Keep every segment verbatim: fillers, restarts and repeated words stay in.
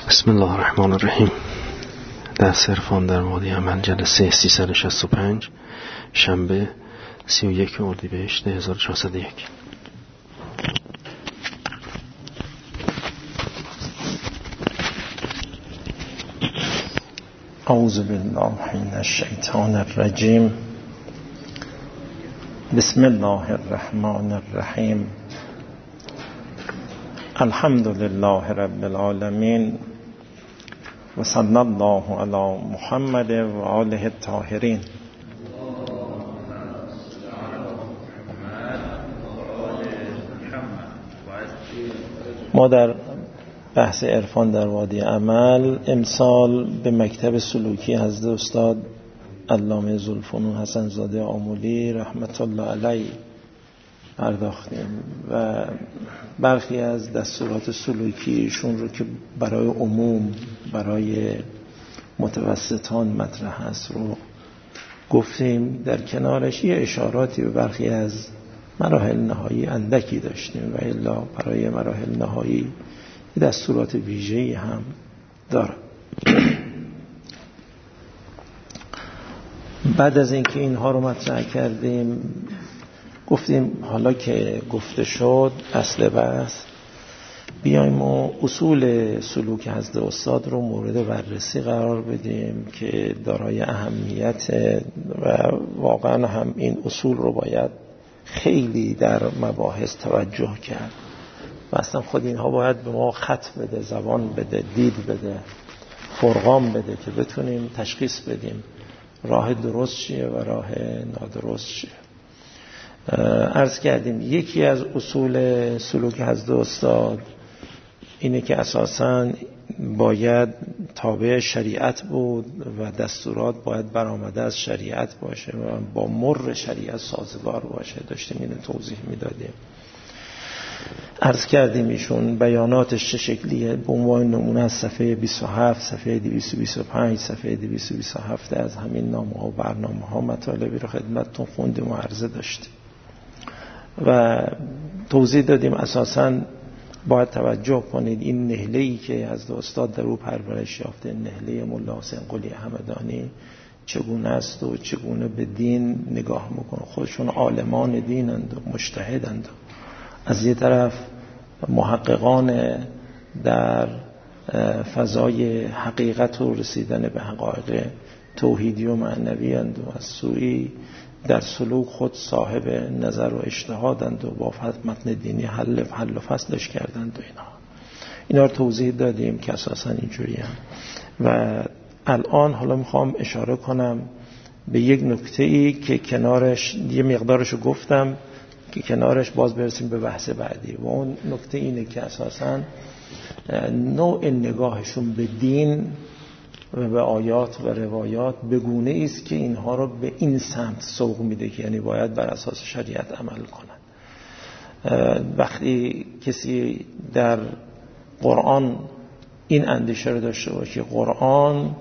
بسم الله الرحمن الرحیم. درس عرفان در وادی عمل، جلسه سیصد و شصت و پنج، شنبه سی و یک اردیبهشت هزار و چهارصد و یک. اعوذ بالله من الشیطان الرجیم. بسم الله الرحمن الرحیم. الحمد لله رب العالمین و صلی الله علی محمد و آله الطاهرین. ما در بحث عرفان در وادی عمل امسال به مکتب سلوکی حضرت استاد علامه ذوالفنون حسن زاده آملی رحمت الله علیه پرداختیم و برخی از دستورات سلوکیشون رو که برای عموم، برای متوسطان مطرح هست رو گفتیم. در کنارش یه اشاراتی به برخی از مراحل نهایی اندکی داشتیم و الا برای مراحل نهایی دستورات ویژه‌ای هم داره. بعد از اینکه اینها رو مطرح کردیم گفتیم حالا که گفته شد اصل بحث، بیایم و اصول سلوک حضرت استاد رو مورد بررسی قرار بدیم که دارای اهمیت و واقعا هم این اصول رو باید خیلی در مباحث توجه کرد و اصلا خود اینها باید به ما خط بده، زبان بده، دید بده، فرقان بده که بتونیم تشخیص بدیم راه درست چیه و راه نادرست چیه. عرض کردیم یکی از اصول سلوک حضرت استاد اینه که اساساً باید تابع شریعت بود و دستورات باید برآمده از شریعت باشه و با مر شریعت سازگار باشه. داشتیم اینو توضیح میدادیم. عرض کردیم ایشون بیاناتش چه شکلیه. به عنوان نمونه از صفحه بیست و هفت، صفحه دویست و بیست و پنج، صفحه دویست و بیست و هفت از همین نامه ها و برنامه ها مطالبی رو خدمتتون خوندیم و عرضه داشتیم و توضیح دادیم اساساً باید توجه کنید این نهله‌ای که از استاد در او پرورش یافته، نهله ملا حسین قلی همدانی، چگونه است و چگونه به دین نگاه میکنه. خودشون عالمان دینند و مجتهدند، از یه طرف محققان در فضای حقیقت و رسیدن به حقایق توحیدی و معنوی اند و از سوی در سلوک خود صاحب نظر و اجتهادند و با متن دینی حل حل و فصلش کردند و اینا اینا رو توضیح دادیم که اساسا اینجوری هم. و الان حالا میخوام اشاره کنم به یک نکته‌ای که کنارش یه مقدارشو گفتم که کنارش باز برسیم به بحث بعدی و اون نکته اینه که اساسا نوع نگاهشون به دین و به آیات و روایات به گونه است که اینها رو به این سمت سوق میده که یعنی باید بر اساس شریعت عمل کنن. وقتی کسی در قرآن این اندیشه رو داشته باشه قرآن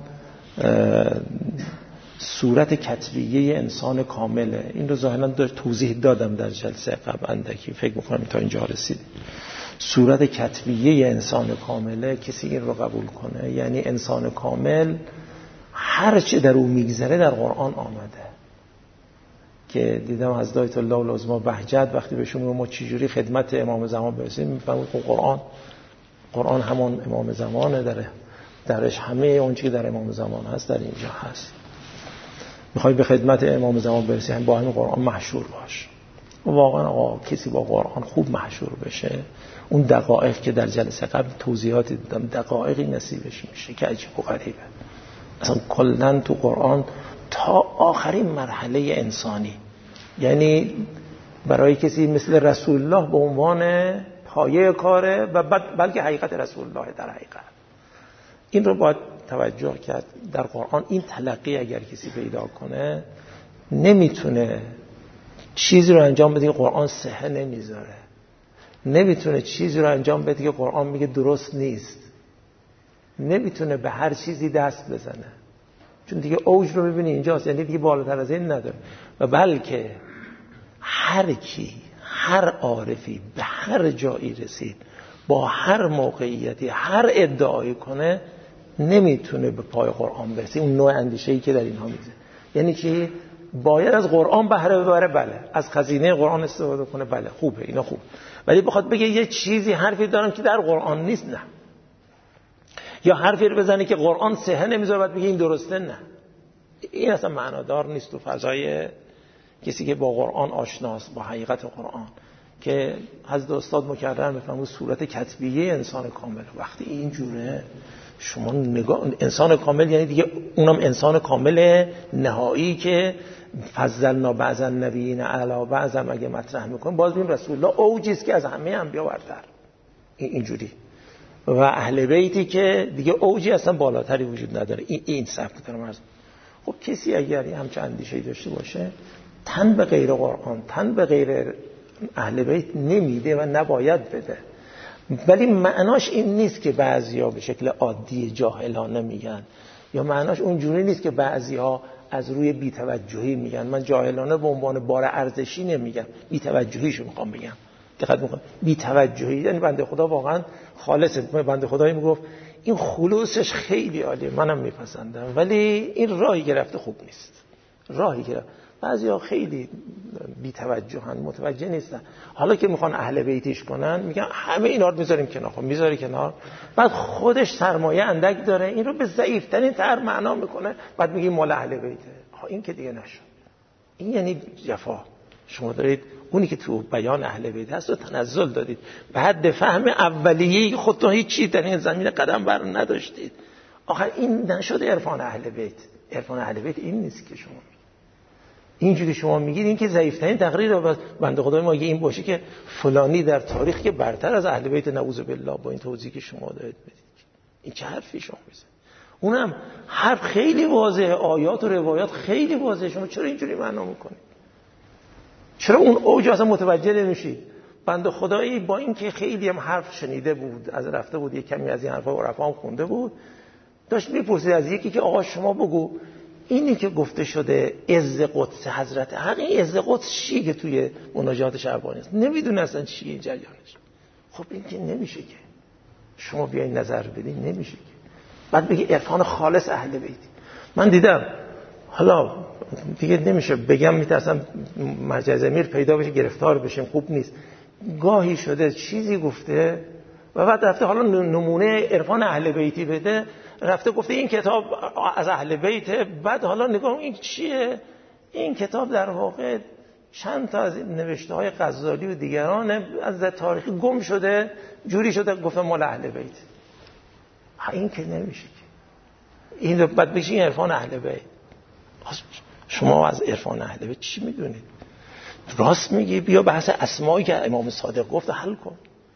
صورت کتبیه انسان کامله، این رو ظاهرا توضیح دادم در جلسه قبل اندکی، فکر میکنم تا اینجا رسید. صورت کتبیه انسان کامله، کسی این رو قبول کنه یعنی انسان کامل هر چه در او میگذره در قرآن آمده. که دیدم حضرت آیت الله العظما بهجت وقتی بهشون میگه ما چجوری خدمت امام زمان برسیم، میفهمید که قرآن قرآن همون امام زمانه، داره درش همه اون چیزی که در امام زمان هست در اینجا هست. میخوای به خدمت امام زمان برسی هم با همین قرآن محشور باش. واقعا آقا کسی با قرآن خوب محشور بشه، اون دقایق که در جلسه قبل توضیحاتی دادم دقایقی نصیبش میشه که عجیب و غریبه. اصلا کلا تو قرآن تا آخرین مرحله انسانی، یعنی برای کسی مثل رسول الله به عنوان پایه کاره و بلکه حقیقت رسول الله در حقیقت این رو باید توجه کرد. در قرآن این تلقی اگر کسی پیدا کنه نمیتونه چیزی رو انجام بده که قرآن صحه نمیذاره، نمیتونه چیزی رو انجام بده که قرآن میگه درست نیست، نمیتونه به هر چیزی دست بزنه چون دیگه اوج رو ببینی اینجاست، یعنی دیگه بالاتر از این نداره. و بلکه هر کی هر عارفی به هر جایی رسید با هر موقعیتی هر ادعایی کنه نمیتونه به پای قرآن برسه. اون نوع اندیشه‌ای که در اینها میزه یعنی که باید از قرآن بهره ببره، بله، از خزینه قرآن استفاده کنه، بله، خوبه، اینا خوب، ولی بخواد بگه یه چیزی حرفی دارم که در قرآن نیست، نه. یا حرفی رو بزنه که قرآن صحه نمیذاره بعد بگه این درسته، نه. این اصلا معنادار نیست تو فضای کسی که با قرآن آشناست، با حقیقت قرآن، که حضرت استاد مکرم میفهمون صورت کتبیه انسان کامل. وقتی اینجوره شما نگاه، انسان کامل یعنی دیگه اونم انسان کامل نهایی که فضلنا بعض النبیین علی بعض، اگه مطرح میکنیم باز بیم رسول الله اوجی است که از همه انبیا برتر، اینجوری، و اهل بیتی که دیگه اوجی اصلا بالاتری وجود نداره. این این سبک دارم از. خب کسی اگر همچین اندیشه‌ای داشته باشه تن به غیر قرآن، تن به غیر اهل بیت نمیده و نباید بده. ولی معناش این نیست که بعضیا به شکل عادی جاهلانه میگن، یا معناش اونجوری نیست که بعضیا از روی بی‌توجهی میگن. من جاهلانه به عنوان بار ارزشی نمیگم، بی‌توجهیشو میخوام بگم. دقت میکنم بی‌توجهی یعنی بنده خدا واقعا خالصه. بنده خدایی میگفت این خلوصش خیلی عالیه، منم میپسندم، ولی این راهی گرفته خوب نیست. راهی گرفته بعضیا خیلی بی‌توجهن، متوجه نیستن. حالا که میخوان اهل بیتیش کنن میگن همه اینا رو میذاریم کنار. خب میذاری کنار، بعد خودش سرمایه اندک داره، این رو به ضعیف‌ترین طرح معنا میکنه، بعد میگی مال اهل بیته. ها این که دیگه نشد. این یعنی جفا. شما دارید اونی که تو بیان اهل بیت هست رو تنزل دادید، بعد به فهم اولیه خودتون هیچ چیز در این زمینه قدم بر نداشتید. آخر این نشد عرفان اهل بیت. عرفان اهل بیت این نیست که شما اینجوری شما میگید. این که ضعیف‌ترین تقریر رو بنده خدای ما این باشه که فلانی در تاریخ که برتر از اهل بیت نعوذ بالله با این توضیحی که شما دارید بدید. این چه حرفی شما میزنید؟ اونم حرف خیلی واضحه، آیات و روایات خیلی واضحه. شما چرا اینجوری معنا میکنید؟ چرا اون اوج اصلا متوجه نمیشید؟ بنده خدایی با این که خیلی هم حرف شنیده بود، از رفته بود یک کمی از این حرفا عرفا هم خونده بود، داشت میپرسید از یکی که آقا شما بگو اینی که گفته شده عز قدس حضرت حق، این عز قدس چیه که توی مناجات شعبانی است؟ نمیدونه اصلا چیه این جریانش. خب این که نمیشه که شما بیاین نظر بدین، نمیشه که بعد بگی عرفان خالص اهل بیت. من دیدم، حالا دیگه نمیشه بگم، میترسم مرجع ضمیر پیدا بشه گرفتار بشیم، خوب نیست. گاهی شده چیزی گفته و بعد رفته حالا نمونه عرفان اهل بیتی بده، رفته گفته این کتاب از اهل بیته، بعد حالا نگاه این چیه؟ این کتاب در واقع چند تا از نوشته های غزالی و دیگران از تاریخی گم شده، جوری شده گفته مال اهل بیت. این که نمیشه که این بعد بشه این عرفان اهل بیت. شما از عرفان اهل بیت چی میدونید؟ راست میگی بیا بحث اسمایی که امام صادق گفت حل کن.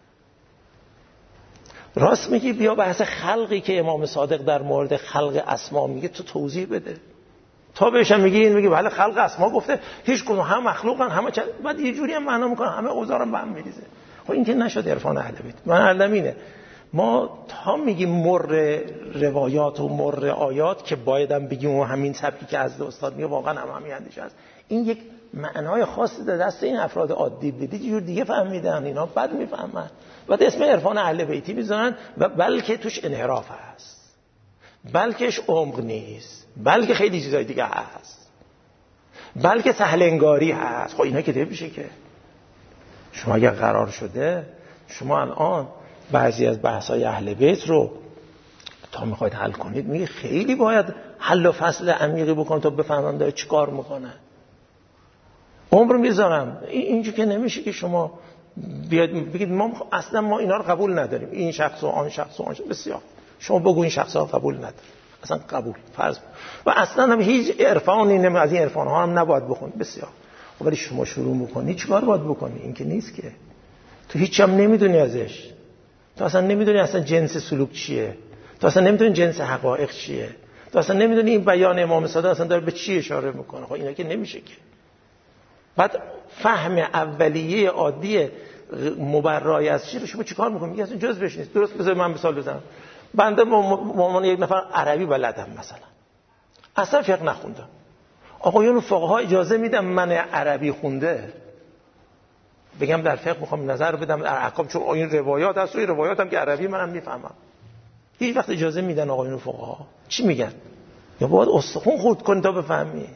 راست میگی بیا بحث خلقی که امام صادق در مورد خلق اسما میگه تو توضیح بده. تا بهشم میگی این میگه بله خلق اسما گفته هیچ کدوم هم مخلوقن همه چ... بعد یه جوری هم معنا میکنه همه اوزارم به هم میریزه. خب این که نشد عرفان اهل بیت. من علمینه ما تا میگیم مر روایات و مر آیات که بایدم بگیم و همین سبکی که از استاد میگه واقعا هم همین اندیشه است. این یک معنای خاصی در دست این افراد عادی بدید یه جور دیگه فهمیدن، اینا بد میفهمن بعد اسم عرفان اهل بیتی میذارن و بلکه توش انحراف هست، بلکهش عمق نیست، بلکه خیلی چیزای دیگه هست، بلکه سهل انگاری هست. خب اینا که نمیشه که. شما اگر قرار شده شما الان بعضی از بحث‌های اهل بیت رو تا میخواید حل کنید میگه خیلی باید حل و فصل عمیقی بکنید تا بفهمن داره چی کار میکنه. عمر میذارم اینجور که نمیشه که شما بیاید بگید ما اصلا ما اینا رو قبول نداریم، این شخص و آن شخص و آن شخص. بسیار شما بگو این شخص ها قبول نداره، اصلا قبول فرض و اصلا هم هیچ عرفانی نمی از این عرفان ها هم نباید بخونید. بسیار ولی شما شروع میکنی چیکار باید بکنی؟ این که نیست که تو هیچ هم نمیدونی ازش، تو اصلا نمیدونی اصلا جنس سلوک چیه، تو اصلا نمیدونی جنس حقایق چیه، تو اصلا نمیدونی این بیان امام صادق اصلا داره به چی اشاره میکنه. خب اینا که نمیشه که. بعد فهم اولیه عادی مبرای از چی رو شما چیکار میکنید؟ میگه اصلا جزءش نیست. درست بذار من مثال بزنم. بنده به عنوان یک نفر عربی بلدم، مثلا اصلا فقه نخوندم، آقایون فقها اجازه میدن من عربی خونده بگم در فقه میخوام نظر بدم در احکام، چون این روایات هست و این روایات هم که عربی منم میفهمم. هیچ وقت اجازه میدن آقایون فقها چی میگن؟ یا باید استخون خورد کن تا بفهمی.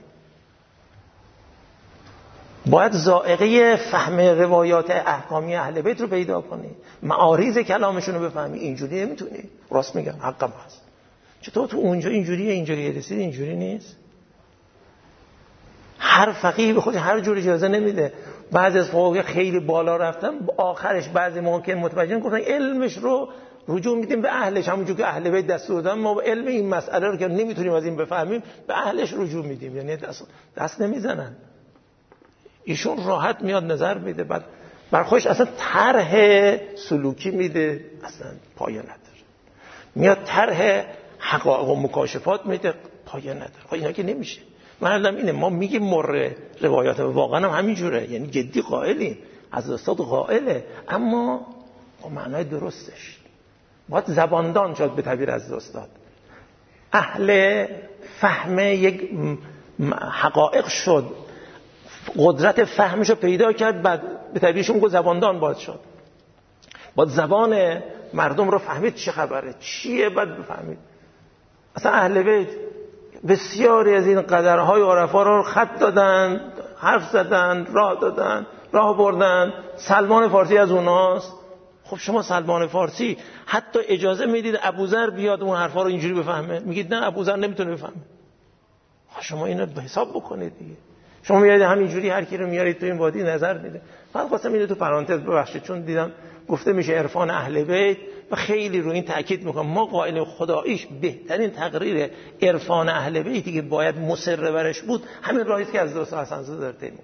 باید ذائقه فهم روایات احکامی اهل بیت رو پیدا کنی، معارض کلامشون رو بفهمی. اینجوری نمیتونی. راست میگم، حقم هست. چطور تو اونجا اینجوریه اینجوری رسید اینجوری نیست؟ هر فقیه به خودش هر جور اجازه نمیده. بعضی از فقها خیلی بالا رفتن، آخرش بعضی ممکن متوجه گفتن علمش رو رجوع میدیم به اهلش، همونجور که اهل بیت دستور دادن ما علم این مسئله رو که نمیتونیم از این بفهمیم به اهلش رجوع میدیم، یعنی دست, دست نمیزنن. ایشون راحت میاد نظر میده، بعد بر خودش اصلا طرح سلوکی میده، اصلا پایه نداره. میاد طرح حقایق و مکاشفات میده، پایه نداره. خب اینا که نمیشه. معلوم اینه ما میگیم مر روایات واقعا هم همین جوره، یعنی جدی قائلیم، از استاد قائله، اما با معنای درستش. باید زباندان شد به تعبیر از استاد، اهل فهم یک حقایق شد، قدرت فهمشو پیدا کرد، بعد به تعبیرشون گفت زباندان باید شد. باید زبان مردم رو فهمید چه خبره چیه، بعد بفهمید. اصلا اهل بیت بسیاری از این قدرهای عرفا رو خط دادن، حرف زدن، راه دادن، راه بردن. سلمان فارسی از اوناست. خب شما سلمان فارسی حتی اجازه میدید ابوذر بیاد اون حرفا رو اینجوری بفهمه؟ میگید نه ابوذر نمیتونه بفهمه. شما اینو به حساب بکنید دیگه. شما میاد همینجوری هر کی رو میارید تو این وادی نظر میده. من خواستم اینو تو پرانتز ببخشید، چون دیدم گفته میشه عرفان اهل بیت و خیلی رو این تاکید میکنم. ما قائل خداییش بهترین تقریر عرفان اهل بیتی که باید مصر برش بود همین راهی است که از دوست حسن زاده داره طی میکنه.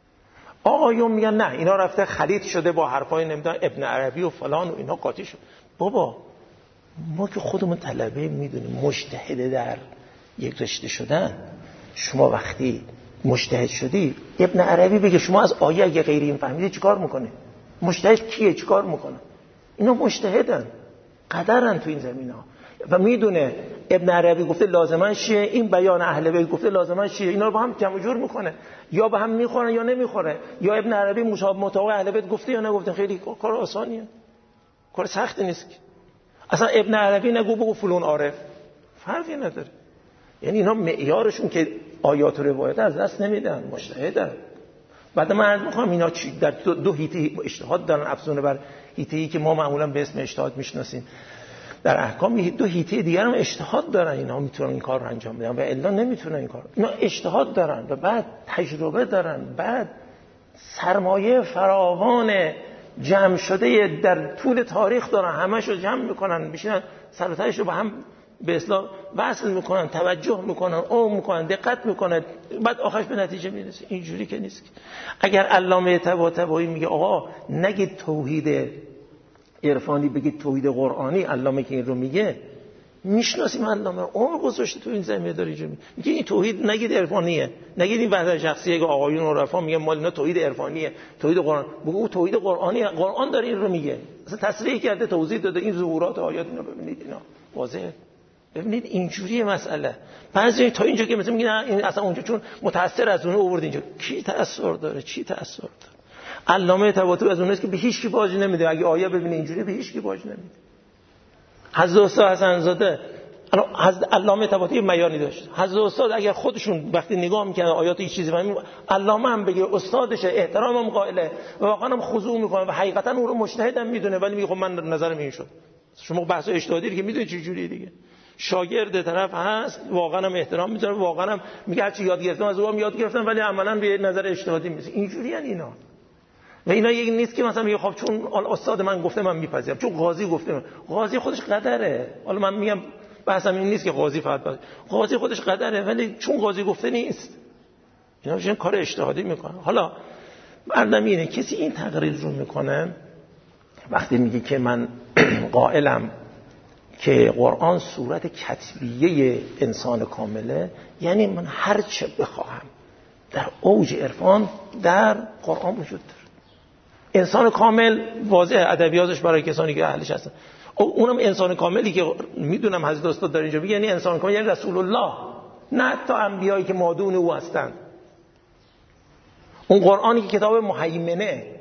آقایون میگن نه اینا رفته خليط شده با حرفای نمیدونم ابن عربی و فلان و اینا قاطی شد. بابا ما که خودمون طلبه میدونیم مجتهد در یک رشته شدن. شما وقتی مجتهد شدی ابن عربی بگه شما از آیه اگه غیر این فهمیدی چیکار میکنه؟ مجتهد کیه؟ چیکار میکنه؟ اینا مجتهدن، قدرن تو این زمینا و میدونه ابن عربی گفته لازمن چیه، این بیان اهل بیت گفته لازمن چیه، اینا رو با هم جمع جور میکنه، یا با هم میخورن یا نمیخوره، یا ابن عربی مشابه مطابق اهل بیت گفته یا نگفته. خیلی کار آسانیه، کار سختی نیست. اصلا ابن عربی نگو بگو فلان عارف، فرقی نداره. یعنی اینا معیارشون که آیات و روایات از دست نمیدن، مجتهدن. بعد من عرض می‌خوام اینا چی در دو, دو هیته اجتهاد دارن، افزونه بر هیته‌ای که ما معمولا به اسم اجتهاد میشناسیم. در احکام دو هیته دیگر هم اجتهاد دارن، اینا میتونن این کار رو انجام بدن و الا نمیتونن این کار. اینا اجتهاد دارن و بعد تجربه دارن، بعد سرمایه فراوان جمع شده در طول تاریخ دارن، همه‌شو جمع میکنن، میشینن سر و تهش رو با هم به اصطلاح وصل میکنن، توجه میکنن، عمق میکنن، دقت میکنن، بعد آخرش به نتیجه میرسه. اینجوری که نیست. اگر علامه طباطبایی میگه آقا نگید توحید عرفانی بگید توحید قرآنی، علامه که این رو میگه میشناسیم، علامه عمر گذاشته تو این زمینه داره اینجوری میگه این توحید نگید عرفانیه، نگید این وحدت شخصیه که آقایون عرفا میگن مال اینا توحید عرفانیه، توحید قرآن. بگو توحید قرآنی، قرآن داره این رو میگه، اصلا تصریح کرده، توضیح داده. این ظهورات آیات اینا ببینید، اینا واضحه. ببینید اینجوریه مسئله. بعضی تا اینجا که مثلا میگن این اصلا اونجا چون متأثر از اون آورد اینجا. کی تأثیر داره؟ چی تأثیر داره؟ علامه طباطبایی از اوناست که به هیچ کی باج نمیده. اگه آیه ببینه اینجوری به هیچ کی باج نمیده. حضرت استاد حسن زاده حضرت علامه طباطبایی بیانی داشت. حضرت استاد اگر خودشون وقتی نگاه میکنن آیات هیچ چیزی فهمید، علامه هم بگه استادشه، احترامم قائله و واقعا هم خضوع میکنه و حقیقتا اون رو مجتهد هم میدونه، ولی میگه خب من نظرم این شد. شما بحث اجتهادی که میدونید چه جوریه دیگه. شاگرد طرف هست واقعا هم احترام میذاره، واقعا هم میگه هرچی یاد گرفتم از اونم یاد گرفتم، ولی عملا به نظر اجتهادی میشه. اینجوری ان اینا. و اینا یک نیست که مثلا میگه خب چون استاد من گفته من میپذیرم، چون قاضی گفته من. قاضی خودش قدره. حالا من میگم بحثم این نیست که قاضی فقط باشه. قاضی خودش قدره، ولی چون قاضی گفته نیست. اینا میشن کار اجتهادی میکنن. حالا مردم اینه کسی این تقریر رو میکنه وقتی میگه که من قائلم که قرآن صورت کتبیه انسان کامله، یعنی من هر چه بخواهم در اوج عرفان در قرآن وجود داره. انسان کامل واضح ادبیاتش برای کسانی که اهلش هستن. اونم انسان کاملی که میدونم حضرت استاد داره اینجا میگه، یعنی انسان کامل یعنی رسول الله، نه تا انبیایی که مادون او هستن. اون قرآنی که کتاب مهیمنه،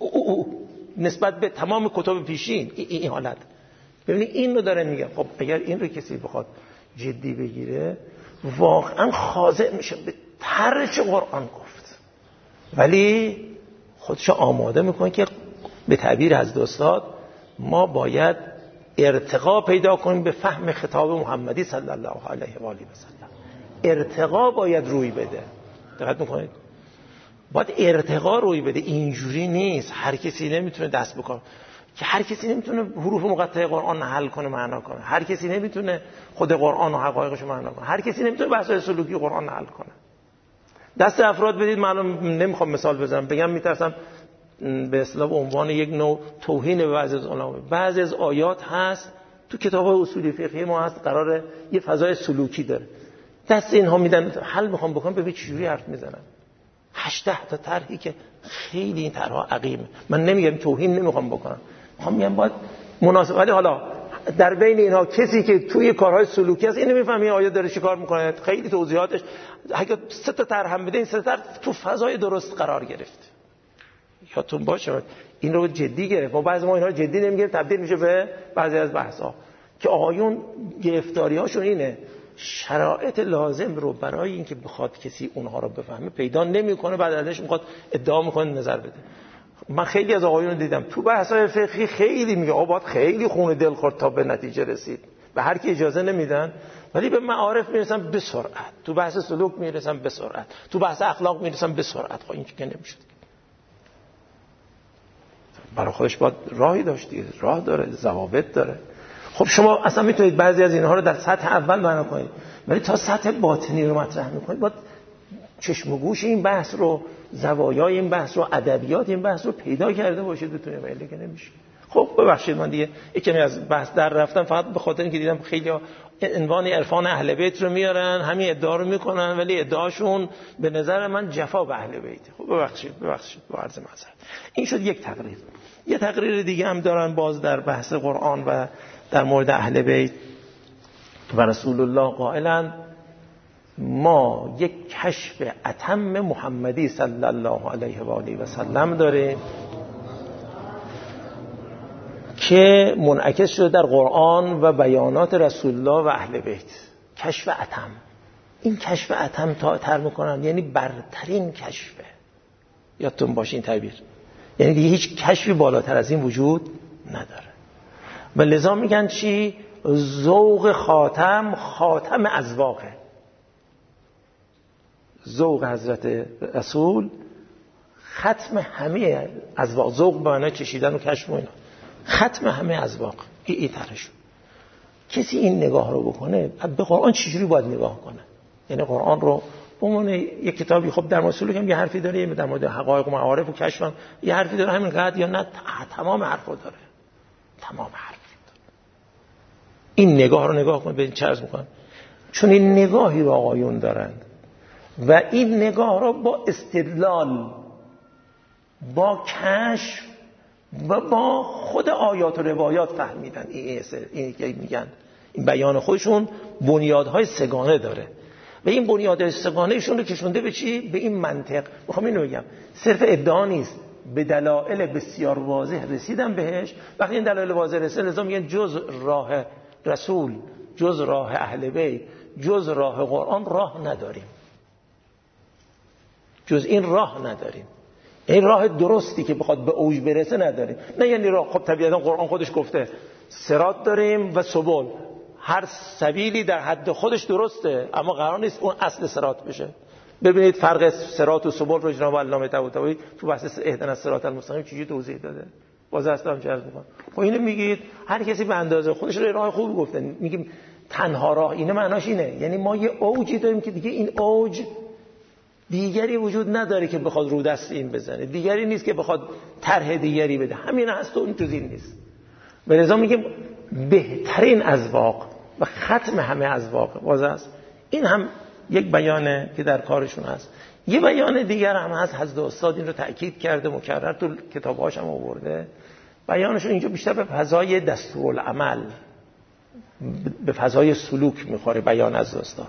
او او. نسبت به تمام کتب پیشین این, این حالت. ببینید این رو داره میگه. خب اگر این رو کسی بخواد جدی بگیره واقعا خاضع میشه به طرز قرآن گفت، ولی خودشو آماده میکنه که به تعبیر حضرت استاد ما باید ارتقا پیدا کنیم به فهم خطاب محمدی صلی الله علیه و آله و سلم. ارتقا باید روی بده. دقت میکنید؟ باید ارتقا روی بده. اینجوری نیست هر کسی نمیتونه دست بکنه، که هر کسی نمیتونه حروف مقطعه قرآن حل کنه معنا کنه، هر کسی نمیتونه خود قرآن و حقایقش رو معنا کنه، هر کسی نمیتونه بحث‌های سلوکی قرآن حل کنه. دست افراد بدید. من نمیخوام مثال بزنم، بگم میترسم به اصطلاح به عنوان یک نوع توهین به بعضی از علما. بعضی از آیات هست تو کتاب‌های اصولی فقهی ما هست قراره یه فضای سلوکی داره، دست اینها میدن حل میخوام بکنم، ببین چجوری حرف میزنن. هشده تا طرحی که خیلی این طرحها عقیمه. من نمیگم توهین نمیخوام بکنم، میخوام میگم باید مناسب. ولی حالا در بین اینها کسی که توی کارهای سلوکی است این نمیفهمه این آیه داره چیکار میکنه، خیلی توضیحاتش اگه سه تا طرح هم بده این سه تا تو فضای درست قرار گرفت. یادتون باشه این رو جدی گرفت. ما بعضی ما اینا رو جدی نمیگیریم، تبدیل میشه به بعضی از بحث‌ها که آقایون گرفتاری‌هاشون اینه شرایط لازم رو برای اینکه بخواد کسی اونها رو بفهمه پیدا نمیکنه، بعد ازش میخواد ادعا میکنه نظر بده. من خیلی از آقایون رو دیدم تو بحث‌های فقهی خیلی میگه آقا باید خیلی خون دل خورد تا به نتیجه رسید، به هر کی اجازه نمیدن، ولی به معارف میرسن به سرعت، تو بحث سلوک میرسن به سرعت، تو بحث اخلاق میرسن به سرعت. خب این که نمیشه، برای خودش باید راهی داشتی، راه داره، ضوابط داره. خب شما اصلا میتونید بعضی از اینها رو در سطح اول بیان کنید، ولی تا سطح باطنی رو مطرح میکنید باید چشم و گوش این بحث رو، زوایای این بحث رو، ادبیات این بحث رو پیدا کرده باشید بتونید، ولی که نمیشه. خب ببخشید من دیگه یکمی از بحث در رفتم، فقط به خاطر اینکه دیدم خیلی عنوان عرفان اهل بیت رو میارن، همین ادعا رو میکنن، ولی ادعاشون به نظر من جفا به اهل بیت. خب ببخشید ببخشید با عرض معذرت. این شد یک تقریر. یه تقریر دیگه هم دارن باز در بحث قرآن و در مورد اهل بیت و رسول الله قائلن ما یک کشف اتم محمدی صلی الله علیه و آله و سلم داریم که منعکس شده در قرآن و بیانات رسول الله و اهل بیت. کشف اتم، این کشف اتم تا تر میکنن یعنی برترین کشفه. یادتون باشه این تعبیر، یعنی دیگه هیچ کشفی بالاتر از این وجود نداره. و لذا میگن چی؟ ذوق خاتم خاتم اذواقه. ذوق حضرت رسول ختم همه اذواق. ذوق به معنای چشیدن و کشف و اینا، ختم همه اذواق. این ای طرحشون. کسی این نگاه رو بکنه به قرآن چجوری باید نگاه کنه؟ یعنی قرآن رو به عنوان یک کتابی، خب در مورد سلوک هم یه حرفی داره، در مورد حقایق و معارف و کشف هم یه حرفی داره، همین قد یا نه تمام حرفو داره، تمام حرف داره. این نگاه رو نگاه کن، ببین چه عرض می‌کنم. چون این نگاهی رو آقایون دارند و این نگاه رو با استدلال، با کشف و با خود آیات و روایات فهمیدن. این این که میگن این بیان خودشون بنیادهای سگانه داره و این بنیادهای سگانهشون رو کشونده به چی؟ به این منطق. میخوام اینو بگم، صرف ادعا نیست، به دلایل بسیار واضح رسیدن بهش. وقتی این دلایل واضح رسیدن لازم میگن جز راه رسول، جز راه اهل بیت، جز راه قرآن راه نداریم، جز این راه نداریم. این راه درستی که بخواد به اوج برسه نداریم. نه یعنی راه، خب طبیعتا قرآن خودش گفته صراط داریم و سبل، هر سبیلی در حد خودش درسته، اما قرار نیست اون اصل صراط بشه. ببینید فرق صراط و سبل رو جناب علامه طباطبایی تو بحث اهدنا الصراط المستقیم چجوری توضیح داده. باز اصلا چه عرض می‌کنم. خب اینو میگید هر کسی به اندازه خودش رو راه خوبی گفته. میگیم تنها راه اینه، معناش اینه یعنی ما یه اوجی داریم که دیگه این اوج دیگری وجود نداره که بخواد رو دست این بزنه، دیگری نیست که بخواد طرح دیگری بده، همین هست و اون تو زیر نیست. به لذا میگیم بهترین اذواق و ختم همه اذواق واضح است. این هم یک بیانه که در کارشون هست. یه بیان دیگر هم هست، حضرت استاد این رو تأکید کرده، مکرر تو کتاب‌هاش هم آورده. بیانشون اینجا بیشتر به فضای دستورالعمل، به فضای سلوک میخوره. بیان از استاد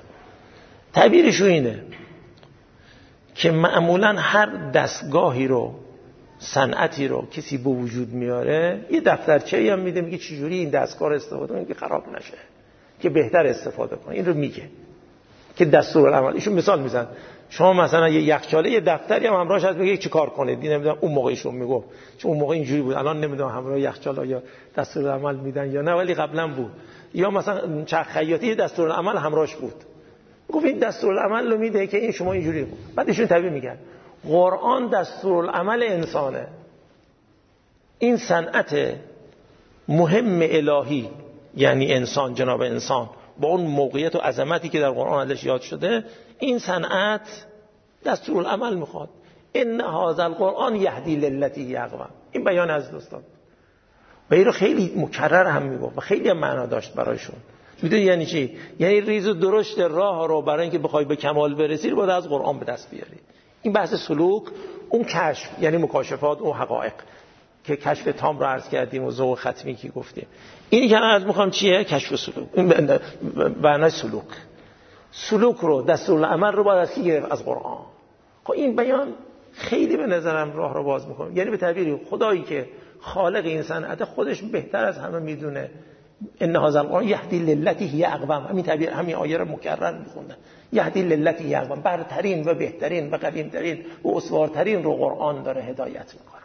تعبیرشون اینه که معمولا هر دستگاهی رو صنعتی رو کسی به وجود میاره، یه دفترچه‌ای هم میده میگه چجوری این دستگاه رو استفاده کنید که خراب نشه، که بهتر استفاده کنید. این رو میگه که دستورالعمل. ایشون مثال میزنه شما مثلا یه یخچاله یه دفتری هم همراهش هست بگه چی کار کنید. نمیدونم اون موقع ایشون میگفت، چون اون موقع اینجوری بود، الان نمیدونم همراه یخچاله یا دستورالعمل میدن یا نه، ولی قبلا بود. یا مثلا چرخ خیاطی دستورالعمل همراهش بود، گفت این دستورالعمل رو میده که این شما اینجوری بود. بعد ایشون تعبیر میگن قرآن دستورالعمل انسانه. این صنعت مهم الهی یعنی انسان، جناب انسان با اون موقعیت و عظمتی که در قرآن ازش یاد شده، این صنعت دستورالعمل میخواد. ان هذا القرآن یهدی للتی هی اقوم. این بیان از دوستان و این رو خیلی مکرر هم میگفت و خیلی هم معنا داشت برایشون. میدونی یعنی چی؟ یعنی ریز و درشت راه رو برای اینکه بخوای به کمال برسی رو باید از قرآن به دست بیاری. این بحث سلوک، اون کشف یعنی مکاشفات و حقایق که کشف تام رو عرض کردیم و ذوق ختمی که گفتیم. اینی که عرض میخوام چیه؟ کشف و سلوک. این معنای سلوک. سلوک رو دستورالعمل رو باید از کی گرفت؟ از قرآن. خب این بیان خیلی به نظرم راه رو باز میکنه. یعنی به تعبیری خدایی که خالق این صنعت خودش بهتر از همه میدونه ان هذا القرآن یهدی للتی هی اقوم. همین تعبیر، همین آیه رو مکرر میخوندن. یهدی للتی هی اقوم، برترین و بهترین و قدیمترین و استوارترین رو قرآن داره هدایت میکنه.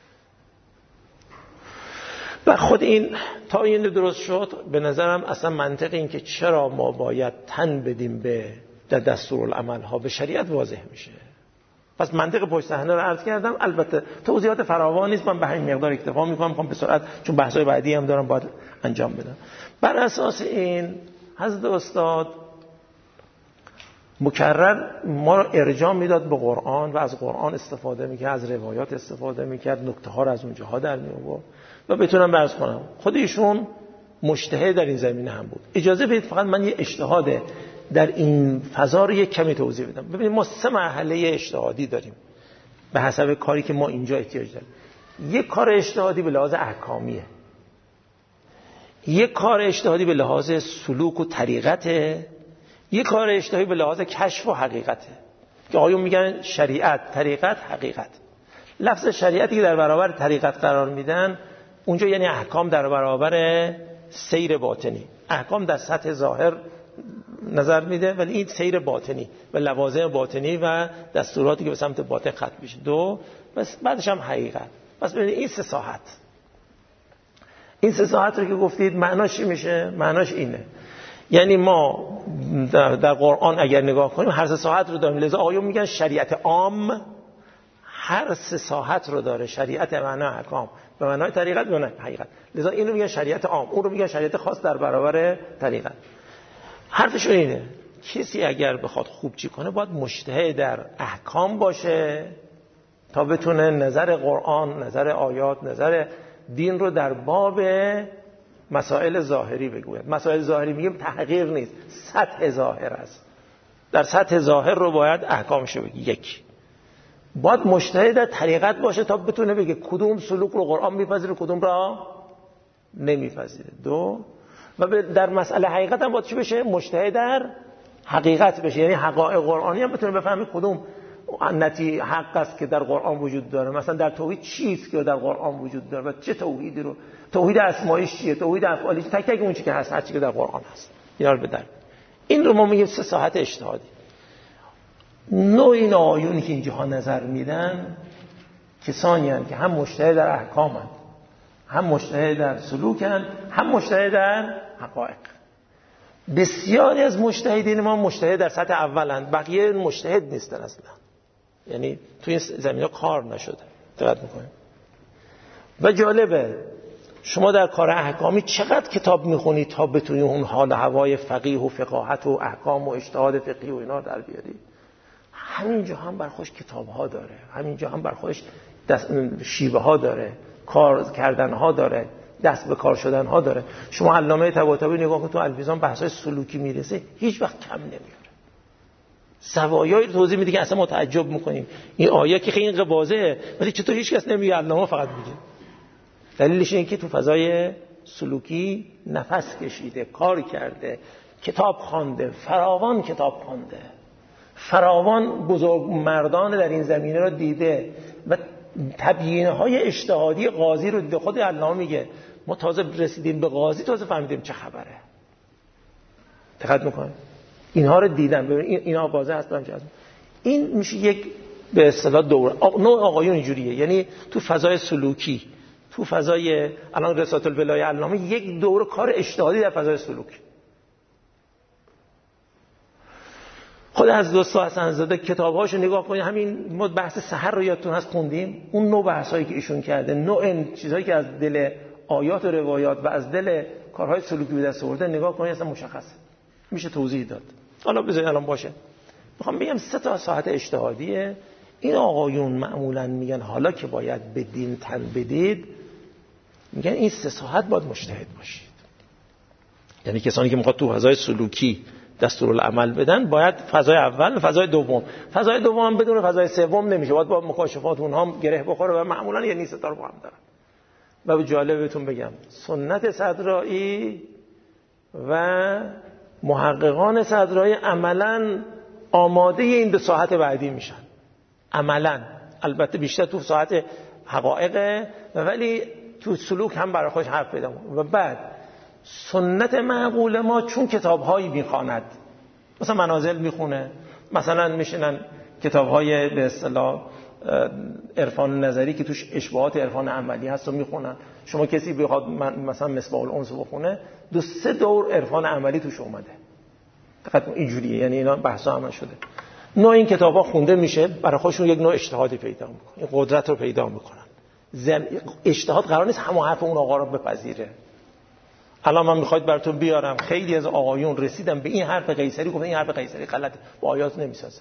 و خود این تا این درست شد، به نظرم اصلا منطق این که چرا ما باید تن بدیم به دستورالعمل ها به شریعت واضح میشه. پس منطق پشت صحنه رو عرض کردم. البته توضیحات فراوان نیست، من به همین مقدار اکتفا میکنم، میخوام به سرعت چون بحث‌های بعدی هم دارم باید انجام بدم. بر اساس این حضرت استاد مکرر ما رو ارجاع میداد به قرآن و از قرآن استفاده میکرد، از روایات استفاده میکرد، نکته ها رو از اونجاها در می آورد. و بتونم بررس کنم خود ایشون مجتهد در این زمینه هم بود. اجازه بدید فقط من یه اجتهاد در این فضا رو یک کمی توضیح بدم. ببینید ما سه مرحله اجتهادی داریم به حسب کاری که ما اینجا احتیاج داریم. یک کار اجتهادی به لحاظ احکامیه، یک کار اجتهادی به لحاظ سلوک و طریقته، یک کار اجتهادی به لحاظ کشف و حقیقته که آقایون میگن شریعت، طریقت، حقیقت. لفظ شریعتی که در برابر طریقت قرار میدن اونجا یعنی احکام در برابر سیر باطنی. احکام در سطح ظاهر نظر میده ولی این سیر باطنی و لوازم باطنی و دستوراتی که به سمت باطن ختم میشه. دو، بس بعدش هم حقیقت. پس ببینید این سه ساحت، این سه ساحت رو که گفتید معناش چی میشه؟ معناش اینه یعنی ما در, در قرآن اگر نگاه کنیم هر سه ساحت رو داریم. لذا آقایون میگن شریعت عام هر سه ساحت رو داره. شریعت به معنای احکام، به معنای طریقت، به معنای حقیقت. لذا اینو میگن شریعت عام، اون رو میگن شریعت خاص در برابر طریقت. حرفشون اینه کسی اگر بخواد خوب چی کنه باید مجتهد در احکام باشه تا بتونه نظر قرآن، نظر آیات، نظر دین رو در باب مسائل ظاهری بگوید. مسائل ظاهری میگیم تحقیر نیست، سطح ظاهر است. در سطح ظاهر رو باید احکامشو بگی. یک، باید مجتهد در طریقت باشه تا بتونه بگه کدوم سلوک رو قرآن میپذیره کدوم را نمیپذیره. دو، و در مسئله حقیقت هم باید چی بشه؟ مجتهد در حقیقت بشه، یعنی حقایق قرآنی هم بتونه بفهمه کدوم نتی حق است که در قرآن وجود داره. مثلا در توحید چیست که در قرآن وجود داره و چه توحیدی رو، توحید اسمایش چیه، توحید افعالی، تک تک اون چیزی که هست، هر چیزی که در قرآن هست اینا رو بدر. این رو ما میگیم سه ساحت اجتهادی. نوع این آیونی که اینجاها نظر میدن کسانی هستند که هم مجتهد در احکامند، هم مجتهد در سلوکند، هم مجتهد در حقایق. بسیاری از مجتهدین ما مجتهد در سطح اولند، بقیه مجتهد نیستن اصلا، یعنی تو این زمینه کار نشده. دقت میکنیم. و جالبه شما در کار احکامی چقدر کتاب میخونید تا بتونی اون حال هوای فقیه و فقاهت و احکام و اجتهاد فقهی و اینا در بیاری. همینجا هم بر خودش کتاب ها داره، همینجا هم بر خودش شیوه ها داره، کار کردن ها داره، دست به کار شدن ها داره. شما علامه طباطبایی نگاه کنید تو الفیزان بحث‌های سلوکی میرسه هیچ وقت کم نمیاره. زوایایی رو توضیح میده که اصلا ما تعجب میکنیم این آیه که خیلی واضحه ولی چطور هیچ کس نمیگه، علامه فقط میگه. دلیلش اینه که تو فضای سلوکی نفس کشیده، کار کرده، کتاب خوانده، فراوان کتاب خوانده، فراوان بزرگ مردان در این زمینه رو دیده و تبیین‌های اجتهادی قاضی رو دیده. خود علامه میگه ما تازه رسیدیم به قاضی تازه فهمیدیم چه خبره. دقت میکنه اینها رو دیدن. ببین اینا واضح هستن جزم. این میشه یک به اصطلاح دوره. نوع آقایون اینجوریه، یعنی تو فضای سلوکی، تو فضای الان رسالت الولایه علامه یک دوره کار اجتهادی در فضای سلوک. خود از دوستا حسن زاده کتاب‌هاشو نگاه کنید، همین ما بحث سحر رو یادتون هست خوندیم، اون نوع بحثایی که ایشون کرده، نوع چیزایی که از دل آیات و روایات و از دل کارهای سلوکی به دست آورده نگاه کنید، اصلا مشخصه، میشه توضیح داد. حالا بذارید الان باشه. میخوام بگم سه تا ساعت اجتهادیه. این آقایون معمولا میگن حالا که باید به دین تن بدید، میگن این سه ساعت باید مجتهد باشید. یعنی کسانی که میخواد تو فضای سلوکی دستورالعمل بدن باید فضای اول، فضای دوم، فضای دوم بدون فضای سوم نمیشه، باید با مکاشفات اونها هم گره بخوره و معمولا یعنی سه تا رو با هم دارن. و به جالب بهتون بگم سنت صدرایی و محققان صدرایی عملاً آماده این دو ساعت بعدی میشن. عملاً البته بیشتر تو ساعت حقایق، ولی تو سلوک هم برای خودش حرف پیدا می‌کنه. و بعد سنت معقول ما چون کتاب‌هایی می‌خواند، مثلا منازل میخونه، مثلا میشینن کتاب‌های به اصطلاح عرفان نظری که توش اشباهات عرفان عملی هست رو میخونن. شما کسی بخواد مثلا مصباح الانس رو بخونه، دو سه دور عرفان عملی توش اومده. فقط اینجوریه، یعنی اینا بحثا هم شده. نوع این کتاب‌ها خونده میشه، برای خودشون یک نوع اجتهادی پیدا میکنن، این قدرت رو پیدا میکنن. زم... اجتهاد قرار نیست همون حرف اون آقا رو بپذیره. الان من میخواید براتون بیارم خیلی از آقایون رسیدن به این حرف قیصری، گفتن این حرف قیصری غلطه، با آیات نمیسازه.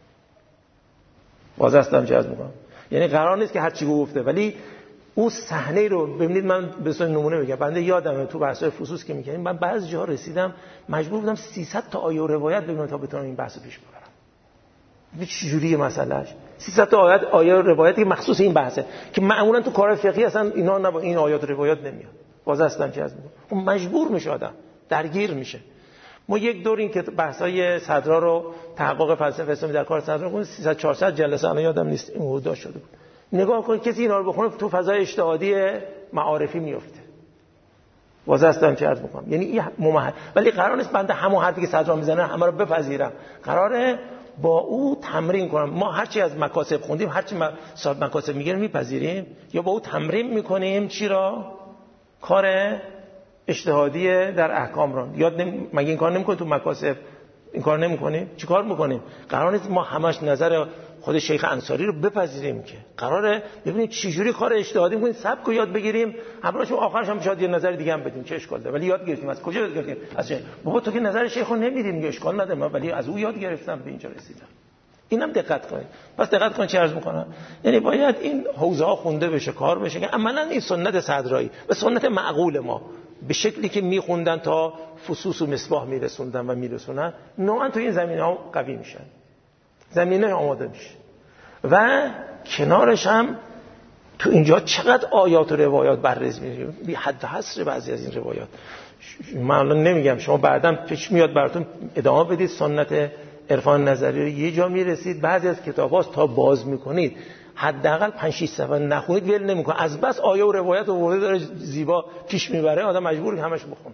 واضح استم جز میکنم. یعنی قرار نیست که هر چی گفته، ولی اون صحنه رو ببینید. من به صورت نمونه میگم، بنده یادمه تو بحث‌های فصوص که می‌کردیم، من بعضی جاها رسیدم مجبور بودم سیصد تا آیه و روایت ببینم تا بتونم این بحثو پیش ببرم. این چه جوریه مسئلهش؟ سیصد تا آیات آیه و روایتی مخصوص این بحثه که معمولا تو کار فقهی اصلا اینا نه، این آیات و روایات نمیاد. واضح استم جز میکنم. اون مجبور میشه، آدم درگیر میشه. ما یک دور این که بحث‌های صدرا رو تحقق فلسفه اسلامی در کار صدرا کنیم، سیصد چهارصد جلسه الان یادم نیست این حدودا شده بود. نگاه کنید کسی اینا رو بخونه تو فضای اجتهادی معارفی میفته. واضح استم چه عرض می‌کنم، یعنی این ممهد. ولی قرار نیست بنده همون حرفی که صدرا میزنه همه رو بپذیرم، قراره با او تمرین کنم. ما هرچی از مکاسب خوندیم، هرچی صاحب مکاسب میگه میپذیریم یا با او تمرین میکنیم چی را؟ کار اجتهادی در احکام را. یاد نمی... مگه این کار نمی‌کنید تو مکاسب؟ این کار نمی‌کنیم؟ چی کار می‌کنیم؟ قرار نیست ما همش نظر خود شیخ انصاری رو بپذیریم، که قراره ببینید چه جوری کار اجتهادی می‌کنیم، سبک رو یاد بگیریم، همراهش آخرش هم شاید یه نظر دیگه هم بدیم، چه اشکال داره؟ ولی یاد گرفتیم. از کجا یاد گرفتیم؟ از چه؟ بابا تو که نظر شیخ رو نمی‌دیم، میگه اشکال نداره، من ولی از او یاد گرفتم به اینجا رسیدم. اینم دقت کنید. پس دقت کنید چه عرض می‌کنم، یعنی باید این حوزه‌ها خونده بشه، کار بشه که عملاً این سنت صدرایی و سنت معقول ما به شکلی که میخوندن تا فصوص و مصباح میرسوندن و میرسونن، نوعا تو این زمینه‌ها قوی میشن، زمینه آماده میشه. و کنارش هم تو اینجا چقدر آیات و روایات بررسی میشه، بی حد حصر بعضی از این روایات. من الان نمیگم، شما بعداً پیش میاد براتون ادامه بدید سنت عرفان نظری رو، یه جا میرسید بعضی از کتاب‌ها تا باز میکنید حداقل پنج شش صفحه نخونید ول نمیکنه، از بس آیه و روایت آورده داره زیبا پیش میبره، آدم مجبور همش بخون.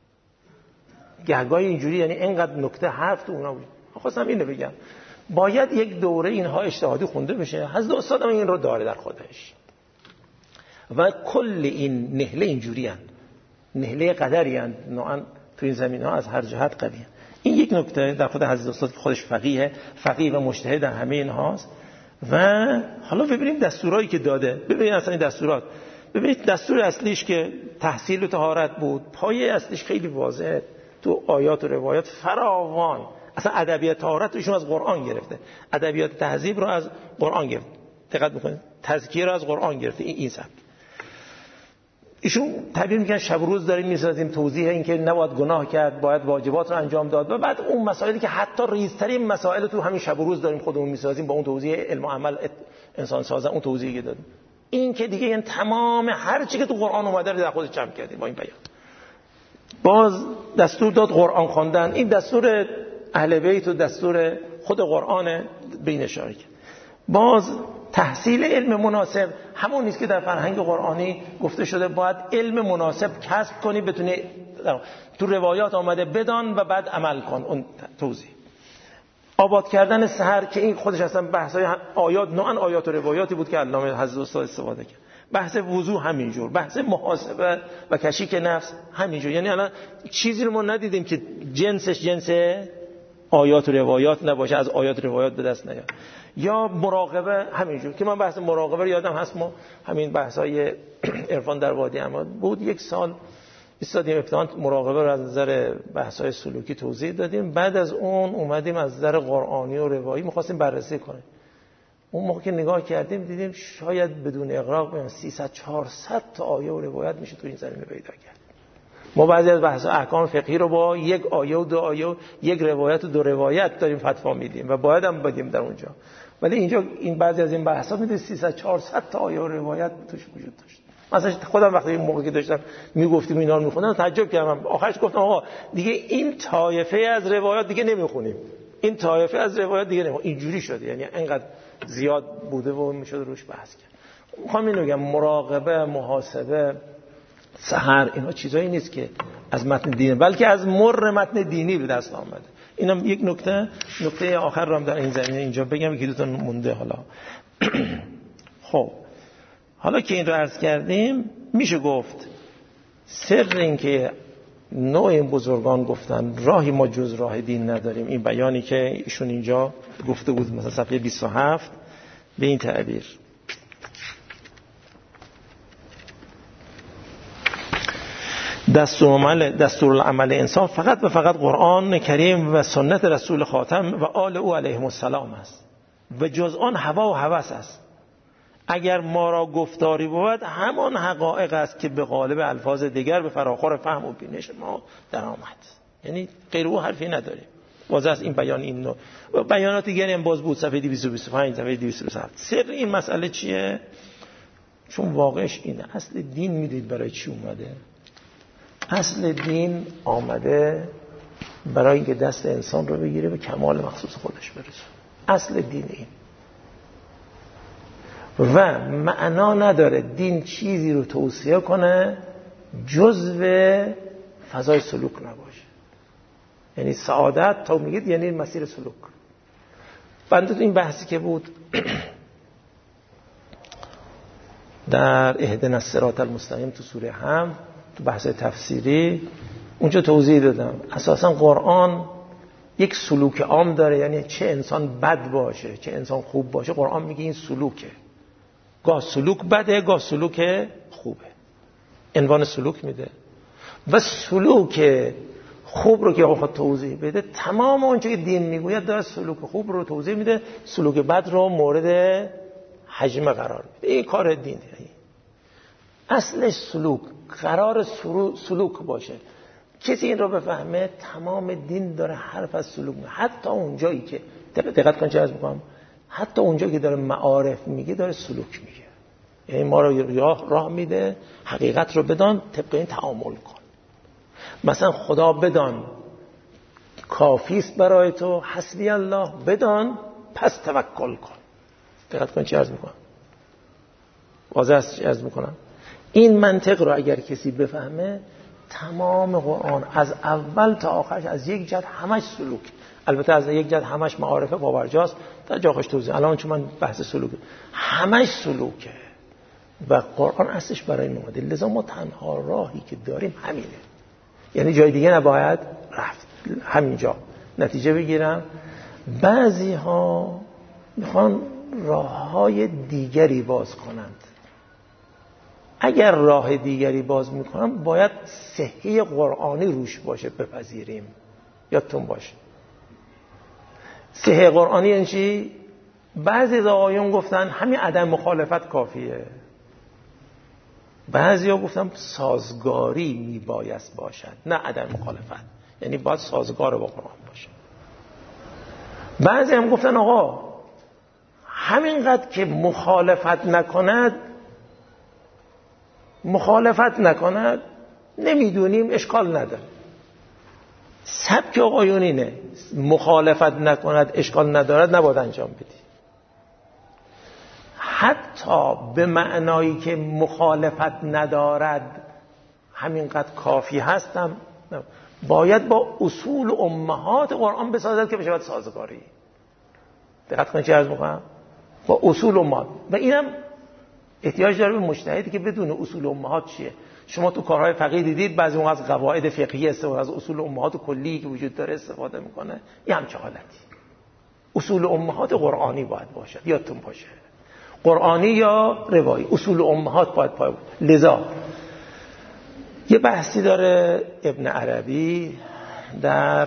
گهگاهی اینجوری، یعنی اینقدر نکته حرف تو اونا بود. خواستم اینو بگم، باید یک دوره اینها اجتهادی خونده بشه. حضرت استاد این رو داره در خودش. و کل این نهله اینجوری ان، نهله قدری ان، نوعا تو این زمینه ها از هر جهت قوی ان. این یک نکته در خود حضرت استاد که خودش فقیه، فقیه و مجتهد در همه اینهاست. و حالا ببینیم دستورایی که داده. ببینید اصلا این دستورات، ببینید دستور اصلیش که تحصیل و طهارت بود، پایه اصلیش خیلی واضحه تو آیات و روایات فراوان. اصلا ادبیات طهارت ایشون از قرآن گرفته، ادبیات تهذیب رو از قرآن گرفته، دقت میکنید، تزکیه رو از قرآن گرفته. این این سبک ایشون تعبیر میکنن شب و روز داریم میسازیم، توضیح این که نباید گناه کرد، باید واجبات رو انجام داد، و بعد اون مسائلی که حتی ریزترین مسائل تو همین شب و روز داریم خودمون میسازیم، با اون توضیح علم و عمل انسان سازه اون توضیحی دادیم. این که دیگه این تمام هر چی که تو قرآن اومده رو در خودش جمع کردیم با این بیان. باز دستور داد قرآن خواندن، این دستور اهل بیت و دستور خود قرآن بین اشاره کرد. باز تحصیل علم مناسب همون نیست که در فرهنگ قرآنی گفته شده باید علم مناسب کسب کنی بتونی. تو روایات آمده بدان و بعد عمل کن. اون توضیح آباد کردن سحر که این خودش اصلا بحثای آیات نوعا آیات و روایاتی بود که علامه حضرت استاد استفاده کرد. بحث وضو همینجور، بحث محاسبه و کشیک نفس همینجور. یعنی الان چیزی رو ما ندیدیم که جنسش جنس آیات و روایات نباشه، از آیات و روایات به دست نیاد. یا مراقبه همینجور که من بحث مراقبه رو یادم هست، ما همین بحثای عرفان در وادی عماد بود یک سال ایستادیم ابتداً مراقبه رو از نظر بحث‌های سلوکی توضیح دادیم، بعد از اون اومدیم از نظر قرآنی و روایی می‌خواستیم بررسی کنیم. اون موقع که نگاه کردیم دیدیم شاید بدون اغراق بگم سیصد چهارصد تا آیه و روایت میشه تو این زمینه پیدا کرد. ما بعضی از بحث احکام فقهی رو با یک آیه و دو آیه و یک روایت و دو روایت داریم فتوا میدیم و باید هم بدیم در اونجا، ولی اینجا این بعضی از این بحث‌ها میده سیصد چهارصد تا آیه و روایت توش وجود داشت. مثلا خودم وقتی این موقع که داشتم میگفتیم اینا رو میخوندم تعجب کردم. آخرش گفتم آقا دیگه این طایفه از روایات دیگه نمیخونیم، این طایفه از روایات دیگه نمیخونیم. اینجوری شده، یعنی انقدر زیاد بوده و میشد روش بحث کرد. میخوام اینو بگم مراقبه، محاسبه، سحر اینا چیزایی نیست که از متن دینی، بلکه از مر متن دینی به دست آمده. اینم یک نکته نکته آخر رو هم در این زمینه اینجا بگم که دوتون مونده. حالا خب حالا که این رو عرض کردیم میشه گفت سر این که نوع این بزرگان گفتن راهی ما جز راه دین نداریم، این بیانی که ایشون اینجا گفته بود مثلا صفحه بیست و هفت به این تعبیر: دستورالعمل دستورالعمل انسان فقط و فقط قرآن کریم و سنت رسول خاتم و آل او علیهم السلام است و جز آن هوا و هوس است. اگر ما را گفتاری بود همان حقایق است که به قالب الفاظ دیگر به فراخور فهم و بینش ما در آمد. یعنی غیر او حرفی نداریم. باز از این بیان این نوع بیانات دیگری هم باز بود صفحه دویست و بیست و پنج صفحه دویست و بیست و هفت. سر این مسئله چیه؟ چون واقعش اینه. اصل دین میدید برای چی اومده؟ اصل دین آمده برای اینکه دست انسان رو بگیره به کمال مخصوص خودش برسه. اصل دین این و معنا نداره دین چیزی رو توصیه کنه جزء فضای سلوک نباشه. یعنی سعادت تا میگید یعنی مسیر سلوک. بنده تو این بحثی که بود در اهدنا الصراط المستقیم تو سوره حمد تو بحث تفسیری اونجا توضیح دادم اساسا قرآن یک سلوک عام داره، یعنی چه انسان بد باشه چه انسان خوب باشه قرآن میگه این سلوکه. گاه سلوک بده گاه سلوک خوبه، عنوان سلوک میده و سلوک خوب رو که خود توضیح بده تمام اون چیزی که دین میگوید داره سلوک خوب رو توضیح میده، سلوک بد رو مورد حجم قرار میده. این کار دینه. اصلش سلوک قرار سلوک باشه. کسی این رو بفهمه تمام دین داره حرف از سلوک میده. حتی اون جایی که دقت کن چه عرض میکنم، حتی اونجا که داره معارف میگه داره سلوک میگه. یعنی ما رو راه, راه میده حقیقت رو بدان طبق این تعامل کن. مثلا خدا بدان کافیست برای تو، حسبی الله بدان پس توکل کن. دقت کن چه عرض میکنم، واضح است چه عرض میکنم. این منطق رو اگر کسی بفهمه تمام قرآن از اول تا آخرش از یک جهت همش سلوک، البته از یک جهت همش معارفه باورجاست تا جاخش توضیح، الان چون من بحث سلوک همش سلوکه و قرآن اصلش برای این اومده. لذا ما تنها راهی که داریم همینه، یعنی جای دیگه نباید رفت، همینجا نتیجه بگیرم. بعضی ها میخوان راه های دیگری باز کنند. اگر راه دیگری باز میکنم باید صحیح قرآنی روش باشه بپذیریم. یادتون باشه صحیح قرآنی یعنی چی؟ بعضی از آقایون گفتن همین عدم مخالفت کافیه، بعضی ها گفتن سازگاری میبایست باشد، نه عدم مخالفت، یعنی باید سازگار با قرآن باشه. بعضی هم گفتن آقا همینقدر که مخالفت نکند مخالفت نکند نمیدونیم اشکال نداره. سبک آقایون اینه مخالفت نکند اشکال ندارد نباید انجام بدی. حتی به معنایی که مخالفت ندارد همینقدر کافی هستم، باید با اصول امهات قرآن بسازد که بشود سازگاری. دقت کنید چه عرض می‌کنم؟ با اصول امهات. و اینم احتیاج داره به مجتهدی که بدون اصول امهات چیه. شما تو کارهای فقهی دیدید بعضی موقع از قواعد فقهی استفاده، از اصول امهات کلی که وجود داره استفاده میکنه. این هم چه حالتی. اصول امهات قرآنی باید باشد، یادتون باشه، قرآنی یا روایی، اصول امهات باید پای بود. لذا یه بحثی داره ابن عربی در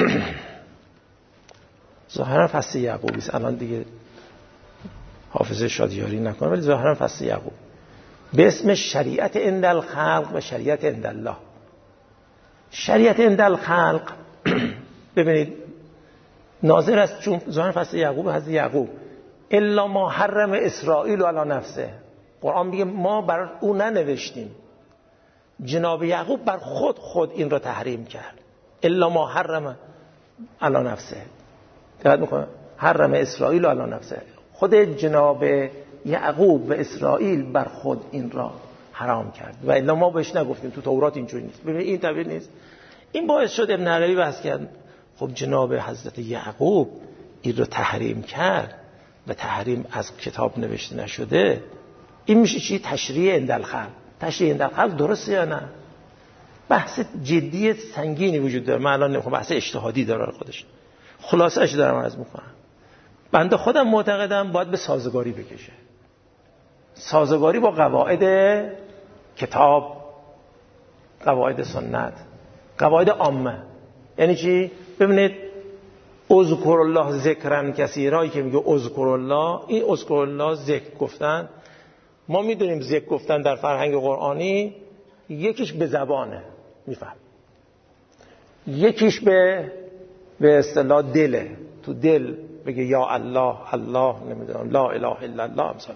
ظاهرا فصل یعقوبی است، الان دیگه حافظ شادیاری نکنه، ولی ظاهرا فصل یعقوب به اسم شریعت عند الخلق و شریعت عند الله. شریعت عند الخلق ببینید ناظر است، چون ظاهرا فصل یعقوب حضرت یعقوب الا ما حرم اسرائیل علی نفسه، قرآن میگه ما بر او ننوشتیم، جناب یعقوب بر خود خود این را تحریم کرد. الا ما حرم علی نفسه، دقت میکنه، حرم اسرائیل علی نفسه، خود جناب یعقوب و اسرائیل بر خود این را حرام کرد و الا ما بهش نگفتیم. تو تورات اینجوری نیست. ببینید این تعبیر نیست. این باعث شد ابن عربی بحث کرد خب جناب حضرت یعقوب این را تحریم کرد و تحریم از کتاب نوشته نشده، این میشه چی؟ تشریع عند الخلق. تشریع عند الخلق درسته یا نه؟ بحث جدی سنگینی وجود داره. من الان نمیخوام، بحث اجتهادی داره خودش، خلاصه‌اش دارم عرض میکنم. بنده خودم معتقدم باید به سازگاری بکشه، سازگاری با قواعد کتاب، قواعد سنت، قواعد عامه. یعنی چی؟ ببینید اذکر الله ذکرن کثیرایی که میگه اذکر الله، این اذکر الله ذکر گفتن، ما میدونیم ذکر گفتن در فرهنگ قرآنی یکیش به زبانه میفهم، یکیش به به اصطلاح دله، تو دل بگه یا الله الله، نمیدونم لا اله الا الله مثلا.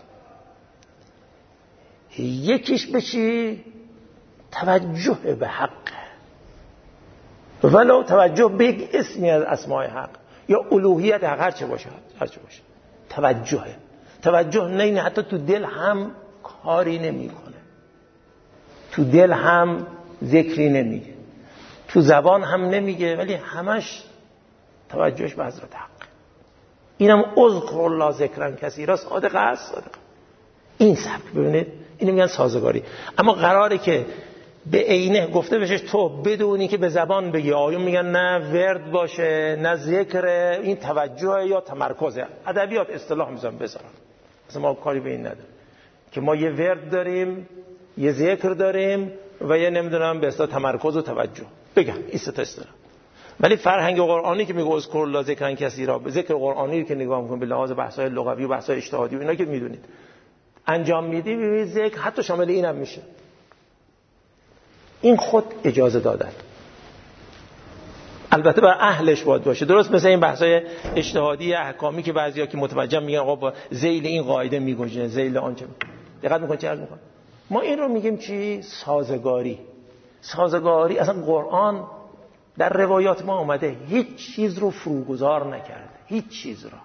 یکیش به چی؟ توجه به حق، ولو توجه به یک اسمی از اسماء حق یا الوهیت حق، هر چه باشه هر چه باشه توجهه. توجه نه این حتی تو دل هم کاری نمیکنه، تو دل هم ذکری نمیگه، تو زبان هم نمیگه، ولی همش توجهش به حضرت حق. اینم اذکر الله ذکرن کثیرا، صادق است، صادق. این سبک ببینید، اینو میگن سازگاری. اما قراره که به عینه گفته بشه تو بدونی که به زبان بگی. آیون میگن نه ورد باشه نه ذکر، این توجه یا تمرکزه. ادبیات اصطلاح میذارن بذارن، اصلا ما کاری به این نداریم که ما یه ورد داریم، یه ذکر داریم و یه نمیدونم به اصطلاح تمرکز و توجه بگم، این سه تا اصطلاح. ولی فرهنگ قرآنی که میگه اذکر الله ذکرن کثیرا، به ذکر قرآنی که نگاه میکنیم به لحاظ بحث‌های لغوی و بحث‌های اجتهادی و اینا که میدونید انجام میدی، ببینید ذکر حتی شامل اینم میشه. این خود اجازه دادن، البته بر اهلش باید باشه. درست مثل این بحث‌های اجتهادی احکامی که بعضیا که متوجه میگن آقا با ذیل این قاعده میگوجه، ذیل آنچه. دقت میکنید چه عرض میکنم؟ ما این رو میگیم چی؟ سازگاری. سازگاری اصلا قرآن در روایات ما اومده هیچ چیز رو فروگذار نکرده، هیچ چیز رو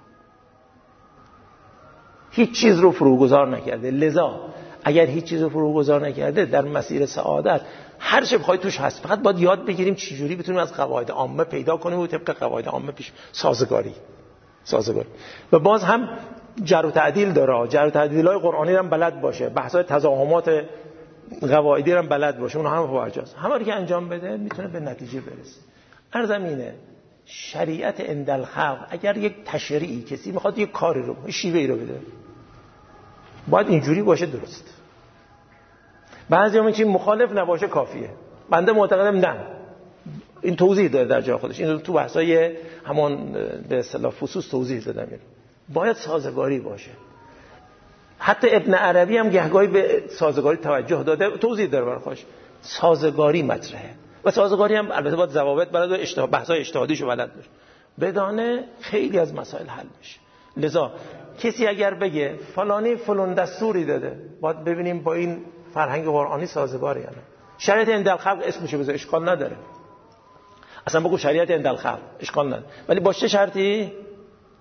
هیچ چیز رو فروگذار نکرده. لذا اگر هیچ چیز رو فروگذار نکرده در مسیر سعادت هر چه بخوای توش هست، فقط باید یاد بگیریم چه جوری بتونیم از قواعد عامه پیدا کنیم و طبق قواعد عامه پیش سازگاری سازگاری. و باز هم جر و تعدیل داره، جر و تعدیل‌های قرآنی هم بلد باشه، بحث‌های تضاهمات قواعدی هم بلد باشه، اون هم فواجاست. همه رو که انجام بده میتونه به نتیجه برسه. عرضم اینه شریعت عند الخلق، اگر یک تشریعی کسی میخواد یک کاری رو شیوه‌ای رو بده باید اینجوری باشه، درست. بعضی هم این مخالف نباشه کافیه. بنده معتقدم نه، این توضیح داده در جای خودش، این تو بحثای همون به اصطلاح فصوص توضیح دادم. باید سازگاری باشه. حتی ابن عربی هم گهگاهی به سازگاری توجه داده، توضیح داره برای خودش. سازگاری مطرحه و سازگاری هم البته باید ضوابط بلد و اشتباه بحثای اجتهادیشو بلد باشه، بدانه خیلی از مسائل حل میشه. لذا کسی اگر بگه فلانی فلان دستوری داده، باید ببینیم با این فرهنگ قرآنی سازگاره یا نه. شریعت عند الخلق اسمشو بذار، اشکال نداره. اصلا بگو شریعت عند الخلق، اشکال نداره. ولی با چه شرطی؟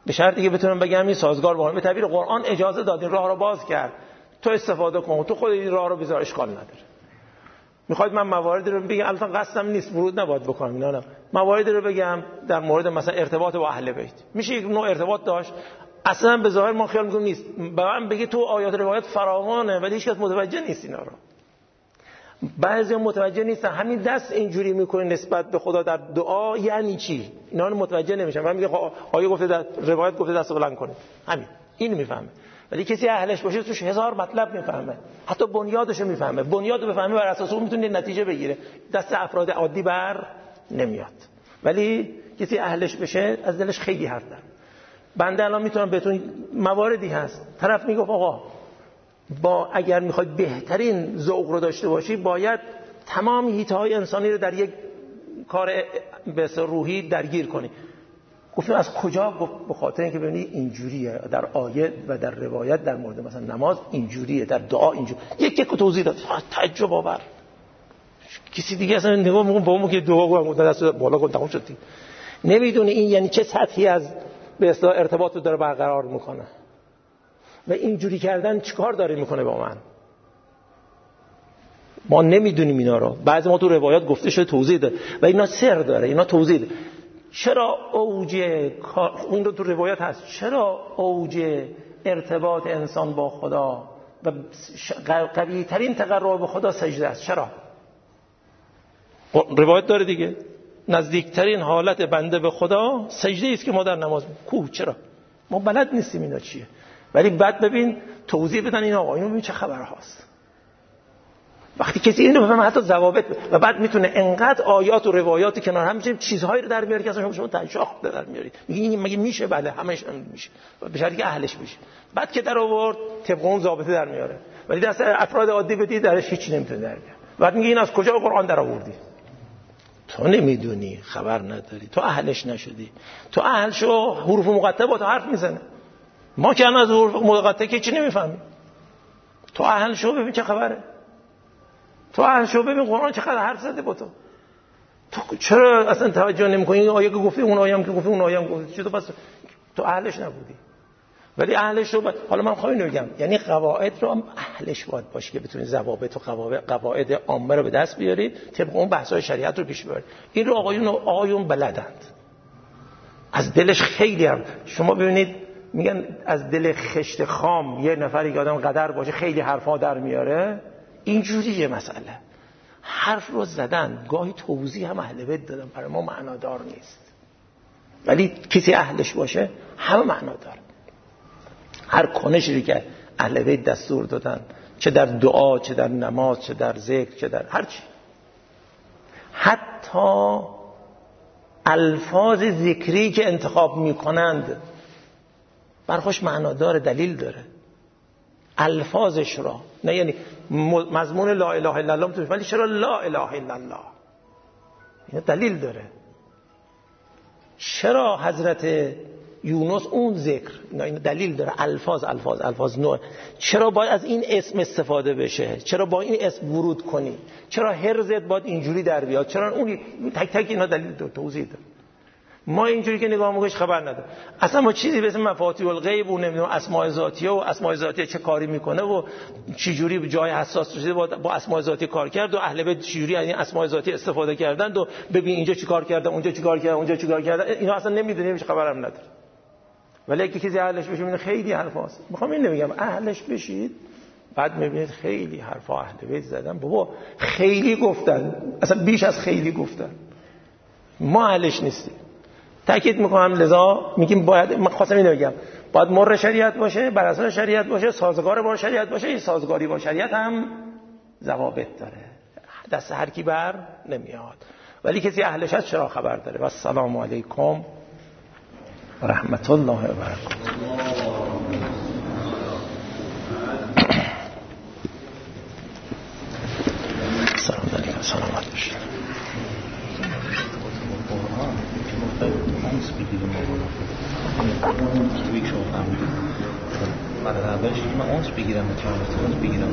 به شرطی که بتونم بگم این سازگار با به تعبیر قرآن اجازه داد، این راه رو باز کرد، تو استفاده کن، تو خود این راه رو بذار، اشکال نداره. میخواید من مواردی رو بگم، الان قصدم نیست ورود نباید بکنم اینا، نه مواردی رو بگم در مورد مثلا ارتباط با اهل بیت. میشه یک نوع ارتباط داشت، اصلا به ظاهر ما خیال میکنیم نیست، به من بگی تو آیات روایت فراوانه ولی هیچ کس متوجه نیست اینا رو. بعضیا متوجه نیستن همین دست اینجوری میکنه نسبت به خدا در دعا یعنی چی، اینا رو متوجه نمیشن. من میگم آیه گفته در روایت گفته دست بلند کنید، همین این میفهمه. ولی کسی اهلش باشه توش هزار مطلب میفهمه، حتی بنیادش میفهمه، بنیاد رو بفهمه بر اساس اون میتونه نتیجه بگیره. دست افراد عادی بر نمیاد. ولی کسی اهلش بشه از دلش خیلی حرف داره. بنده الان میتونم بهتون مواردی هست طرف میگه آقا با اگر میخواید بهترین ذوق رو داشته باشی باید تمام حیطه‌های انسانی رو در یک کار به روحی درگیر کنی. گفتم از کجا؟ گفت به خاطر اینکه ببینید اینجوریه در آیه و در روایت در مورد مثلا نماز اینجوریه، در دعا اینجوری. یک یک توضیح داد. تعجب آور. کسی دیگه اصلا نگاه میکنه با اون که دعا کنه دست بالا کن تموم شد. نمیدونه این یعنی چه سطحی از به اصطلاح ارتباط رو داره برقرار میکنه و اینجوری کردن چیکار داره میکنه با من. ما نمیدونیم اینا رو. بعضی ما تو روایات گفته شده توضیح داره و اینا سر داره، اینا توضیح داره. چرا اوج اون رو تو روایت هست، چرا اوج ارتباط انسان با خدا و قوی ترین تقرب به خدا سجده است؟ چرا؟ روایت داره دیگه، نزدیکترین حالت بنده به خدا سجده است که ما در نماز کو. چرا؟ ما بلد نیستیم اینا چیه. ولی بعد ببین توضیح بدن این آقا اینو ببین چه خبر هاست. وقتی کسی اینو بفهمه حتی ضوابط و بعد میتونه انقدر آیات و روایات کنار هم میشه چیزهایی رو در میاره که اصلا شما تنشاخ در میارید. میگی مگه میشه؟ بله همش میشه، به شرطی که اهلش بشه. بعد که در آورد طبق اون ضابطه در میاره. ولی دست افراد عادی بدی درش هیچ نمیتونه در بیاره. بعد میگه این از کجا قرآن در آوردی؟ تو نمیدونی، خبر نداری، تو اهلش نشدی. تو اهل شو، حروف مقطعه با تو حرف میزنه. ما که از حروف مقطعه که چی نمیفهمیم. تو اهل شو ببین چه خبره. تو اهل شو ببین قرآن چقدر حرف زده با تو. تو چرا اصلا توجه نمی‌کنی؟ این آیه که گفتی، اون آیه هم که گفتی، اون آیه هم گفتی، چی تو پس تو اهلش نبودی. ولی اهلش رو با... حالا من خواهی نمیگم یعنی قواعد رو هم اهلش باید باشه که بتونید ضوابط و قواعد قواعد عامه رو به دست بیارید، طبق اون بحث‌های شریعت رو پیش ببرید. این رو آقایون آقایون بلدند. از دلش خیلی هم شما ببینید میگن از دل خشت خام یه نفری که آدم قدر باشه خیلی حرفا در میاره. اینجوریه مسئله. حرف رو زدن، گاهی توضیح هم اهل بیت دادن، برای ما معنادار نیست. ولی کسی اهلش باشه همه معنا داره. هر کنشی که اهل بیت دستور دادن، چه در دعا، چه در نماز، چه در ذکر، چه در هر چی، حتی الفاظ ذکری که انتخاب میکنند برخوش معنا داره، دلیل داره. الفاظش را نه یعنی مضمون لا اله الا الله میتونه، ولی چرا لا اله الا الله؟ این دلیل داره. چرا حضرت یونس اون ذکر؟ این دلیل داره. الفاظ الفاظ الفاظ نوع. چرا باید از این اسم استفاده بشه؟ چرا با این اسم ورود کنی؟ چرا هرزت باید اینجوری در بیاد؟ چرا اون تک تک اینا دلیل داره، توضیح داره. ما اینجوری که نگاه میکنیم خبر نداره. اصلا ما چیزی به اسم مفاتیح الغیب و نمیدونم اسماء ذاتیه و اسماء ذاتیه چه کاری میکنه و چه جوری به جای حساس شده با اسماء ذاتیه کار کرد و اهل بیت چه جوری از این اسماء ذاتیه استفاده کردند و ببین اینجا چیکار کردن، اونجا چیکار کردن، اونجا چیکار کردن، اینا اصلا نمیدونیم، هیچ خبرم نداره. ولی اگه کسی اهلش بشه میبینه خیلی حرفاست. میخوام این نمیگم اهلش بشید، بعد میبینید خیلی حرفا اهل بیت زدن. بابا خیلی گفتن، اصلا بیش از خیلی گفتن. ما اهلش نیستیم. تاکید میکنم، لذا میگیم باید، من خواستم اینو بگم، باید مر شریعت باشه، بر اساس شریعت باشه، سازگار با شریعت باشه. این سازگاری با شریعت هم ضوابط داره، دست هر کی بر نمیاد. ولی کسی اهلش هست چرا خبر داره. و السلام علیکم و رحمت الله و برکاته. سلام علیکم. سلامت باشید. اونس بگیریم یک شما فهمیدیم برای اولش من اونس بگیرم اونس بگیرم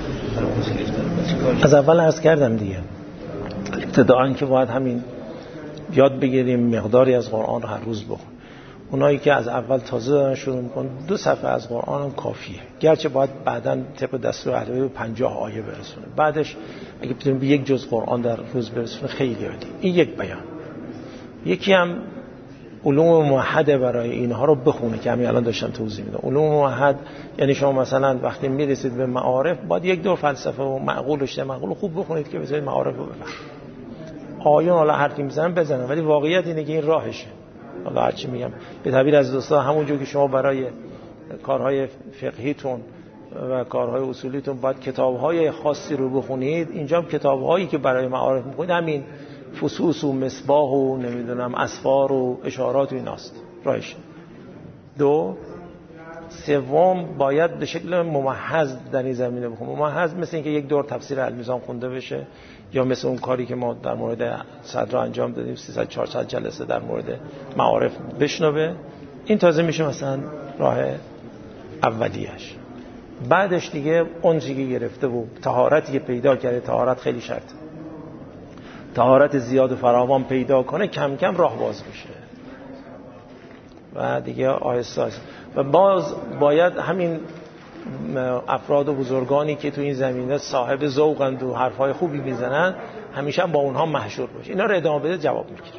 از اول عرض کردم دیگه، ابتداعا که باید همین یاد بگیریم، مقداری از قرآن رو هر روز بخونیم. اونایی که از اول تازه دارن شروع میکنن دو صفحه از قرآن هم کافیه، گرچه باید بعداً طبق دستور علوی پنجاه آیه برسونه. بعدش اگه بتونیم به یک جز قرآن در روز برسونه خیلی عالی. این یک بیان. یکی هم علوم موحده برای اینها رو بخونه که همین الان داشتم توضیح میدم. علوم موحد یعنی شما مثلا وقتی میرسید به معارف باید یک دور فلسفه و معقول و اشتباه معقول خوب بخونید که بتونید معارف رو بفهمید. آیون حالا هر کی میزنن بزنن، ولی واقعیت اینه که این راهشه. حالا هر چی میگم به تعبیر از دوستا همونجور که شما برای کارهای فقهیتون و کارهای اصولیتون باید کتاب‌های خاصی رو بخونید، اینجا هم کتاب‌هایی که برای معارف می‌خونید همین فصوص و مصباح و نمیدونم اسفار و اشارات و ایناست. راهش. دو سوم باید به شکل ممحض در این زمینه بخونید. ممحض مثل اینکه یک دور تفسیر المیزان خونده بشه، یا مثل اون کاری که ما در مورد صدر انجام دادیم سیصد چهارصد جلسه در مورد معارف بشنوه. این تازه میشه مثلا راه اولیش. بعدش دیگه اون چیزی که گرفته و طهارتی که پیدا کرده، طهارت خیلی شرطه، طهارت زیاد و فراوان پیدا کنه، کم کم راه باز میشه و دیگه آهسته آهسته. و باز باید همین افراد و بزرگانی که تو این زمینه صاحب ذوقند و حرفای خوبی میزنن همیشه با اونها محشور باشه. اینا رو ادامه بده جواب میگیره.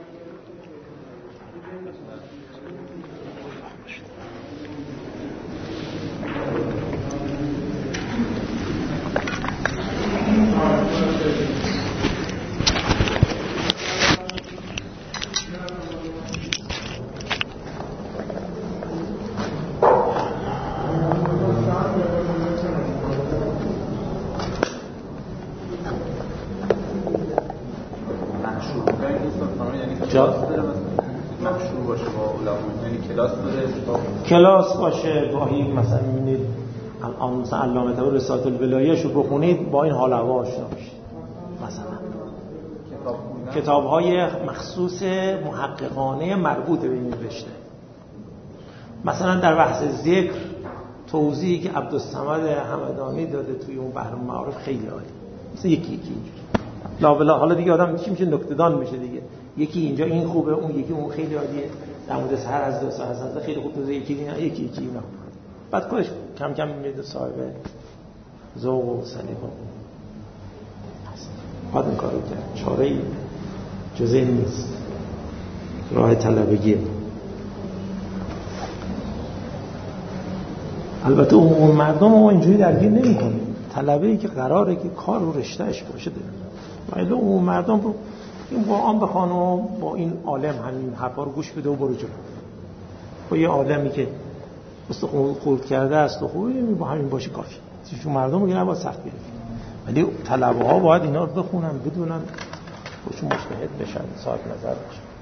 کلاس باشه. گاهی مثلا می‌بینید الان مثلا علامه طباطبایی رسالت الولایه‌شو بخونید با این حال هوا آشنا بشید. مثلا کتاب‌های مخصوص محققانه مربوط به این رشته، مثلا در بحث ذکر توضیحی که عبدالصمد همدانی داده توی اون بحر المعارف خیلی عالی. مثلا یکی یکی اینجوری لا بلا. حالا دیگه آدم چی میشه نکته‌دان میشه دیگه. یکی اینجا این خوبه، اون یکی اون خیلی عالیه. در مورد سحر از دو ساعت از خیلی خوب توضیح یکی اینا یکی یکی اینا. بعد کلش کم کم میاد صاحب ذوق و سلیقه. بعد این کارو کرد. چاره‌ای جز این نیست. راه طلبگی. البته اون مردم رو اینجوری درگیر نمی‌کنه. طلبه‌ای که قراره که کار رو رشتهش باشه داره. ولی اون مردم رو این قرآن بخوان و با این عالم همین حرفا رو گوش بده و برو جلو. با یه آدمی که استخون خورد کرده است و خوبی با همین باشه کافی. چون مردم میگن نباید سخت بگیرن، ولی طلبه ها باید اینا رو بخونن، بدونن، خودشون مجتهد بشن، صاحب نظر بشن.